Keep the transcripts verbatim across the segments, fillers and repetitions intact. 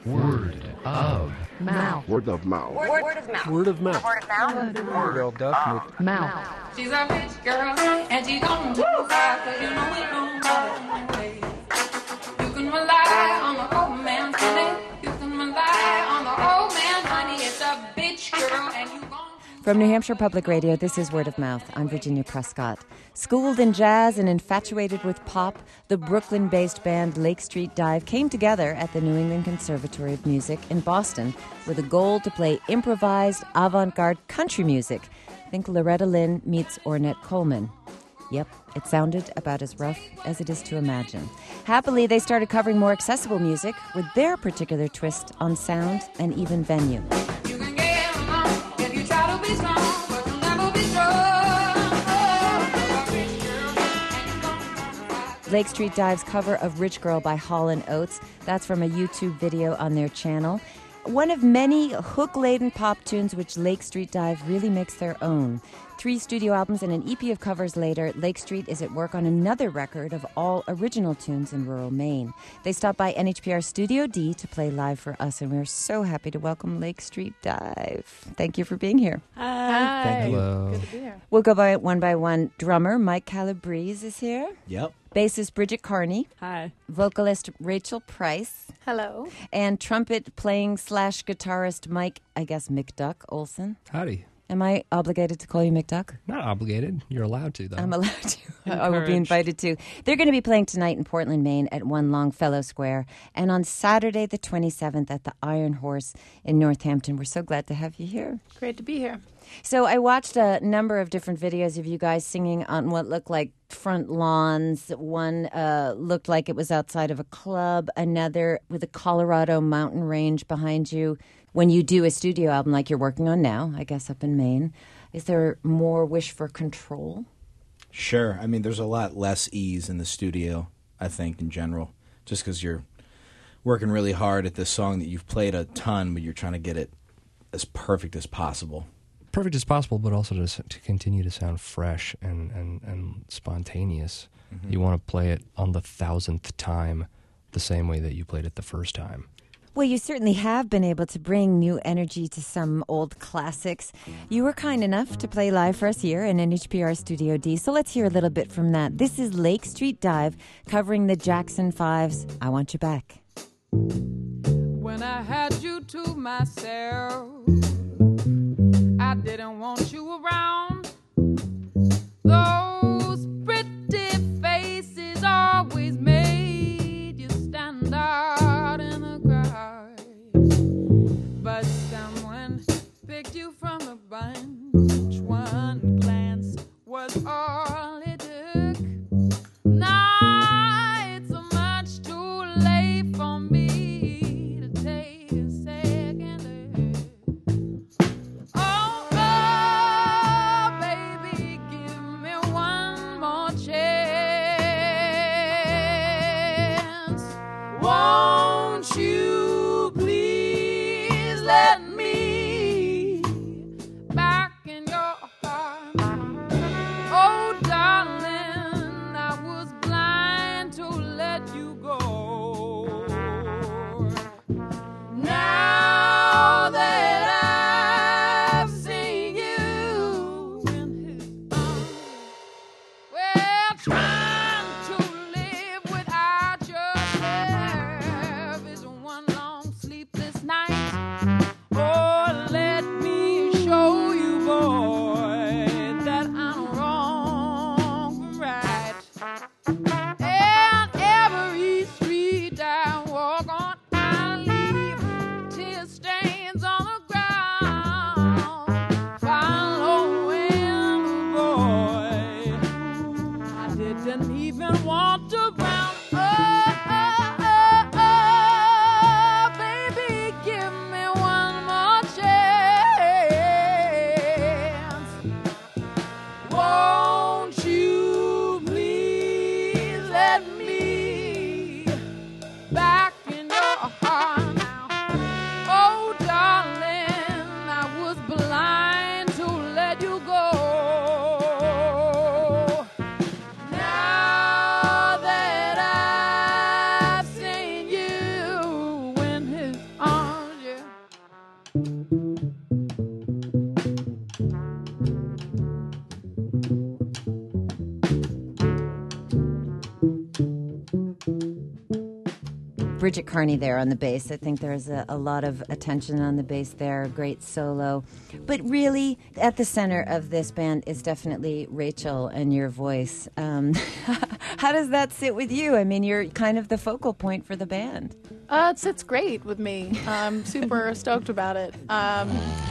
Word of mouth. Word of mouth. Word, word of mouth. Word of mouth. Word of mouth. Word of mouth. Mouth. She's a rich girl, and she don't move fast, but you know it don't matter anyway. You can rely on the old man's money. You can rely on the old man's money. It's a bitch girl, and you gon' From New Hampshire Public Radio, this is Word of Mouth. I'm Virginia Prescott. Schooled in jazz and infatuated with pop, the Brooklyn-based band Lake Street Dive came together at the New England Conservatory of Music in Boston with a goal to play improvised, avant-garde country music. Think Loretta Lynn meets Ornette Coleman. Yep, it sounded about as rough as it is to imagine. Happily, they started covering more accessible music with their particular twist on sound and even venue. you can get along if you try to be strong, but you'll never be strong. Oh, you're a rich girl, and you gon' fight. Lake Street Dive's cover of Rich Girl by Hall and Oates. That's from a YouTube video on their channel. One of many hook-laden pop tunes which Lake Street Dive really makes their own. Three studio albums and an E P of covers later, Lake Street is at work on another record of all original tunes in rural Maine. They stopped by N H P R Studio D to play live for us, and we're so happy to welcome Lake Street Dive. Thank you for being here. Hi. Thank you. Hello. Good to be here. We'll go by one by one. Drummer Mike Calabrese is here. Yep. Bassist Bridget Carney. Hi. Vocalist Rachel Price. Hello. And trumpet playing slash guitarist Mike, I guess, McDuck Olson. Howdy. Am I obligated to call you McDuck? Not obligated. You're allowed to, though. I'm allowed to. I will be invited to. They're going to be playing tonight in Portland, Maine at One Longfellow Square, and on Saturday the twenty-seventh at the Iron Horse in Northampton. We're so glad to have you here. Great to be here. So I watched a number of different videos of you guys singing on what looked like front lawns. One uh, looked like it was outside of a club. Another with a Colorado mountain range behind you. When you do a studio album like you're working on now, I guess up in Maine, is there more wish for control? Sure. I mean, there's a lot less ease in the studio, I think, in general, just because you're working really hard at this song that you've played a ton, but you're trying to get it as perfect as possible. Perfect as possible, but also to, s- to continue to sound fresh and, and, and spontaneous. Mm-hmm. You want to play it on the thousandth time the same way that you played it the first time. Well, you certainly have been able to bring new energy to some old classics. You were kind enough to play live for us here in N H P R Studio D, so let's hear a little bit from that. This is Lake Street Dive covering the Jackson Five's I Want You Back. When I had you to myself, I didn't want you around. Those pretty faces always made you stand out in the crowd. But someone picked you from a bunch. One glance was all it took. Now it's much too late for me to take a second look. Oh, oh, baby, give me one more chance. Won't you please let me back in your heart? Oh, darling, I was blind to let you go. Now that I've seen you in his arms, well, trying to live without your care Bridget Carney there on the bass. I think there's a, a lot of attention on the bass there, great solo. But really, at the center of this band is definitely Rachel and your voice. Um, how does that sit with you? I mean, you're kind of the focal point for the band. Uh, it sits great with me. I'm super stoked about it. Um,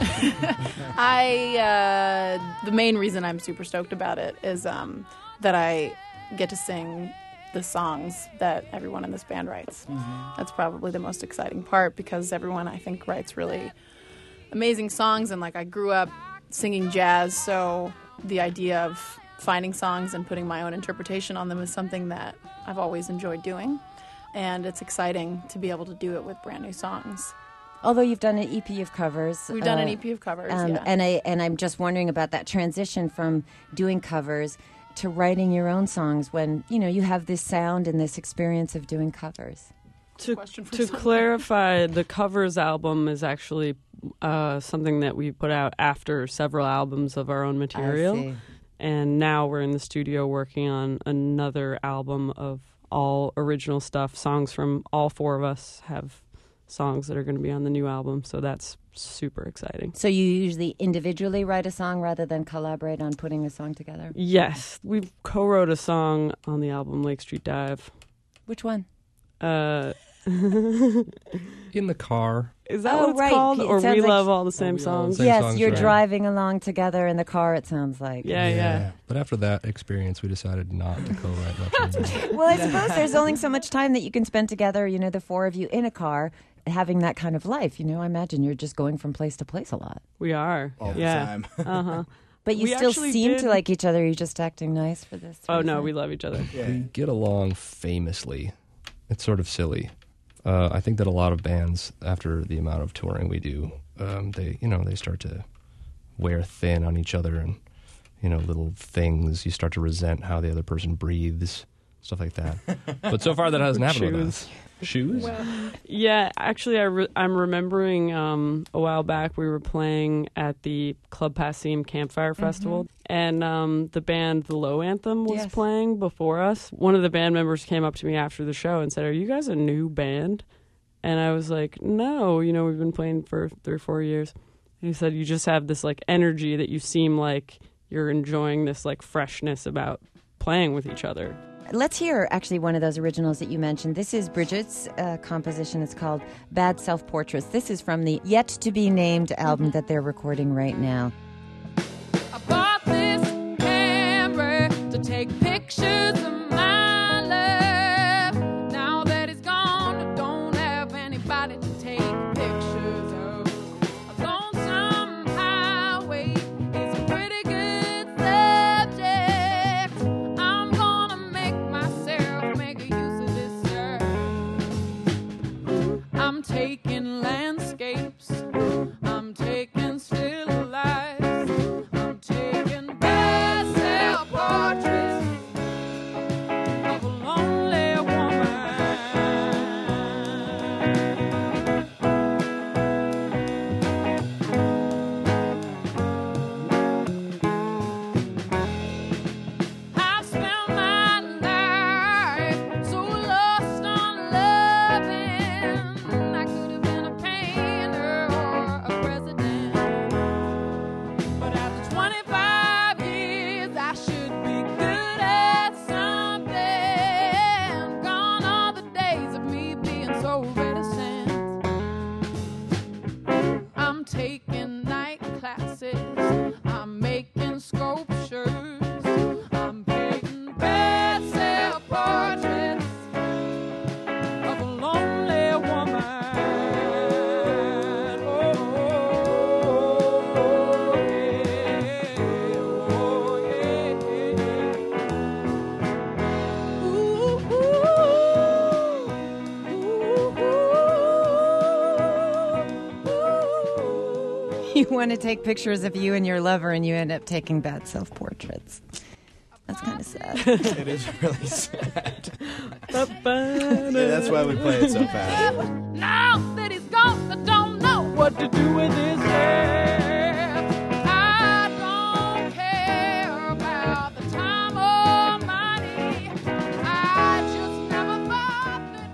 I uh, the main reason I'm super stoked about it is um, that I get to sing the songs that everyone in this band writes. Mm-hmm. That's probably the most exciting part because everyone, I think, writes really amazing songs. And like I grew up singing jazz, so the idea of finding songs and putting my own interpretation on them is something that I've always enjoyed doing. And it's exciting to be able to do it with brand new songs. Although you've done an E P of covers. We've done uh, an E P of covers, um, yeah. And, I, and I'm just wondering about that transition from doing covers to writing your own songs when, you know, you have this sound and this experience of doing covers. To, Question for to someone. clarify, the covers album is actually uh, something that we put out after several albums of our own material. I see. And now we're in the studio working on another album of all original stuff. Songs from all four of us have songs that are going to be on the new album, so that's super exciting. So you usually individually write a song rather than collaborate on putting a song together? Yes, we co-wrote a song on the album Lake Street Dive. Which one? Uh, In the car. is that Oh, what it's right. called? It Or sounds We like- Love All the Same We Love All the Songs? Same yes, songs, you're right. driving along together in the car, it sounds like. Yeah, yeah. But after that experience, we decided not to co-write much anymore. Well, I suppose there's only so much time that you can spend together, you know, the four of you in a car, having that kind of life. You know, I imagine you're just going from place to place a lot. We are. all the yeah. time. Uh-huh. But you We still actually seem did- to like each other. You're just acting nice for this. Oh, no, reason. we love each other. Yeah. We get along famously. It's sort of silly. Uh, I think that a lot of bands, after the amount of touring we do, um, they you know they start to wear thin on each other, and you know little things. You start to resent how the other person breathes, stuff like that. But so far that hasn't happened with us. Shoes? Yeah, actually, I re- I'm remembering um, a while back we were playing at the Club Passim Campfire Festival, and um, the band The Low Anthem was Yes. playing before us. One of the band members came up to me after the show and said, "Are you guys a new band?" And I was like, "No, you know, we've been playing for three or four years." And he said, "You just have this like energy that you seem like you're enjoying this like freshness about playing with each other." Let's hear actually one of those originals that you mentioned. This is Bridget's uh, composition. It's called Bad Self-Portraits. This is from the yet-to-be-named album that they're recording right now. I bought this camera to take pictures of my love. Now that he's gone, I don't have anybody to take pictures of. A lonesome highway is a pretty good subject. I'm gonna make myself make a use of this earth. I'm taking landscapes. I'm taking still lives. I'm taking bad self-portraits of a lonely woman. I've spent my life so lost on loving. I could have been a painter or a president. But after twenty-five years, I should be good at something. Gone are the days of me being so reticent. I'm taking night classes. I'm making sculptures. I'm painting bad self-portraits of a lonely woman. Oh, yeah, oh, yeah. Ooh, ooh, ooh. You want to take pictures of you and your lover, and you end up taking bad self-portraits. That's kind of sad. It is really sad. Yeah, that's why we play it so fast. Now that he's gone, I don't know what to do with his life. I don't care about the time or money. I just never thought that I'd You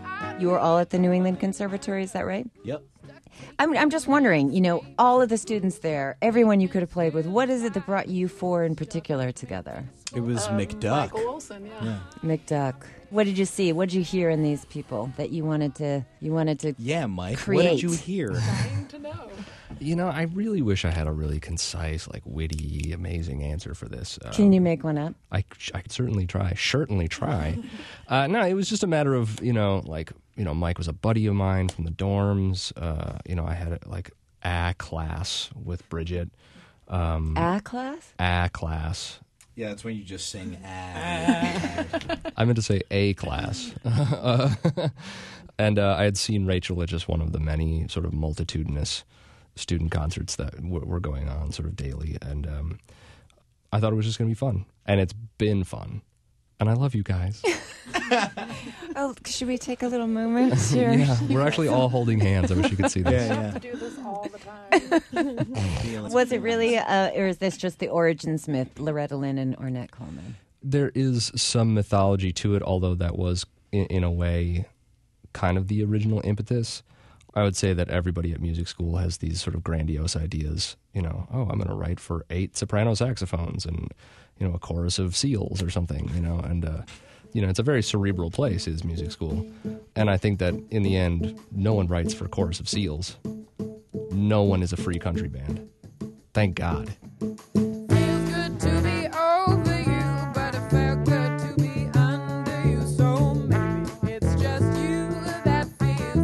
were all at the New England Conservatory, is that right? Yep. I'm, I'm just wondering, you know, all of the students there, everyone you could have played with, what is it that brought you four in particular together? It was Um, McDuck. Michael Wilson, yeah. Yeah. McDuck. What did you see? What did you hear in these people that you wanted to you wanted to Yeah, Mike. What Create. did you hear? Dying to know. You know, I really wish I had a really concise, like witty, amazing answer for this. Um, Can you make one up? I, I could certainly try. Certainly try. uh, no, it was just a matter of, you know, like, you know, Mike was a buddy of mine from the dorms. Uh, you know, I had like a class with Bridget. Um, A class? a class. Yeah, that's when you just sing ah. I meant to say a class. uh, and uh, I had seen Rachel at just one of the many sort of multitudinous student concerts that w- were going on sort of daily. And um, I thought it was just going to be fun. And it's been fun. And I love you guys. Oh, should we take a little moment here? Yeah, we're actually all holding hands. I wish you could see this. Yeah, To do this all the time. yeah. Was it really, uh, or is this just the origins myth, Loretta Lynn and Ornette Coleman? There is some mythology to it, although that was, in, in a way, kind of the original impetus. I would say that everybody at music school has these sort of grandiose ideas. You know, oh, I'm going to write for eight soprano saxophones and, you know, a chorus of seals or something, you know, and, uh, you know, it's a very cerebral place, is music school. And I think that in the end, no one writes for a chorus of seals. No one is a free country band. Thank God. Feels good to be over you, but it felt good to be under you. So maybe it's just you that feels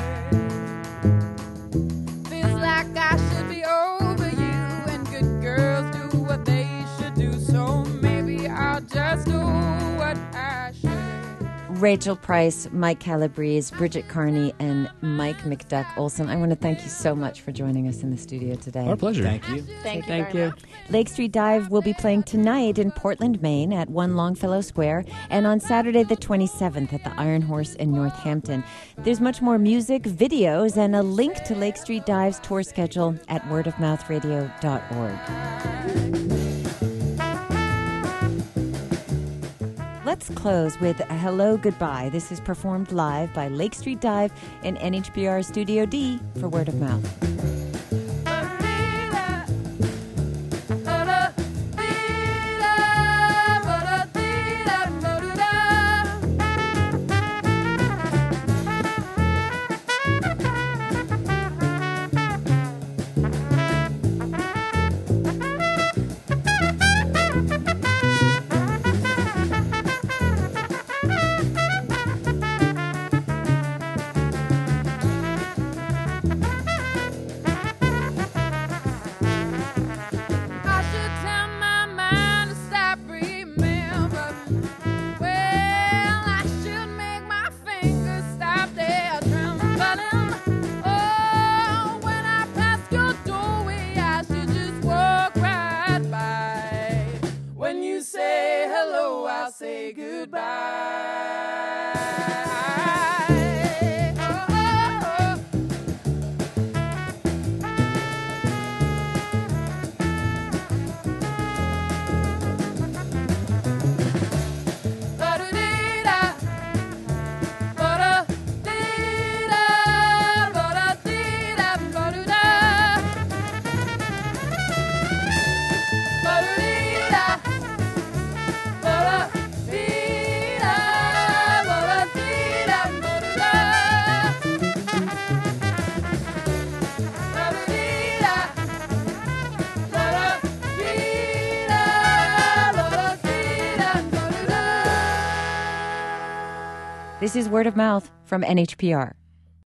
good. Feels like I should be over you, and good girls do what they should do. So maybe I'll just do what I should. Rachel Price, Mike Calabrese, Bridget Carney, and Mike McDuck Olson. I want to thank you so much for joining us in the studio today. Our pleasure. Thank you. Thank you. Thank very you. much. Lake Street Dive will be playing tonight in Portland, Maine at One Longfellow Square, and on Saturday the twenty-seventh at the Iron Horse in Northampton. There's much more music, videos, and a link to Lake Street Dive's tour schedule at word of mouth radio dot org. Let's close with Hello Goodbye. This is performed live by Lake Street Dive in N H P R Studio D for Word of Mouth. I should tell my mind to stop remembering. Well, I should make my fingers stop their trembling. Oh, when I pass your doorway, I should just walk right by. When you say hello, I'll say goodbye. Oh, oh, oh. Ba-da-dee-da, ba-da-dee-da, ba-da-dee-da, ba-da-da. Ba-da-dee-da, ba-da-dee-da, ba-da-dee-da, ba-da-da. Ba-da-dee-da, ba-da-dee-da, ba-da-dee-da, ba-da-da. This is Word of Mouth from N H P R.